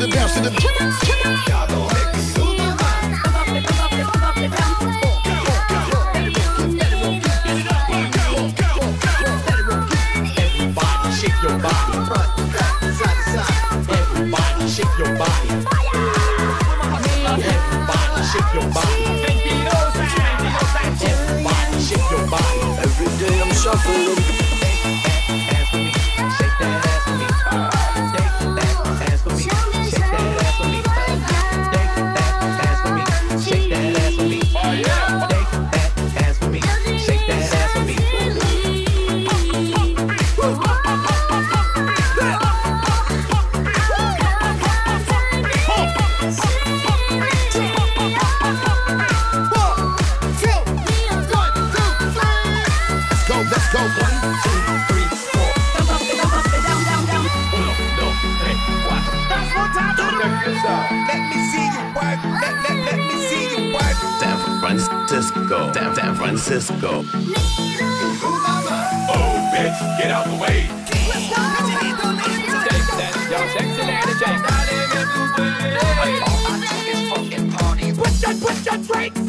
the bounce to the. Y'all gon' make me lose my mind. Everybody shake your body, front, back, side to side. Everybody shake your body. Everybody shake your body. Everybody shake your body. Every day I'm shuffling. Shake that ass for me. Shake that ass for me. Shake that ass for me. Shake that ass for me. Shake that ass for me. Oh yeah. Shake that ass for me. Shake that ass for me. Let's go. 1, 2, 3, 4. Let me see you work. Let me see you work. San Francisco. San Francisco. Oh, bitch, get out the way. Y'all sexy lady, shake. I took his fucking party. Put your drink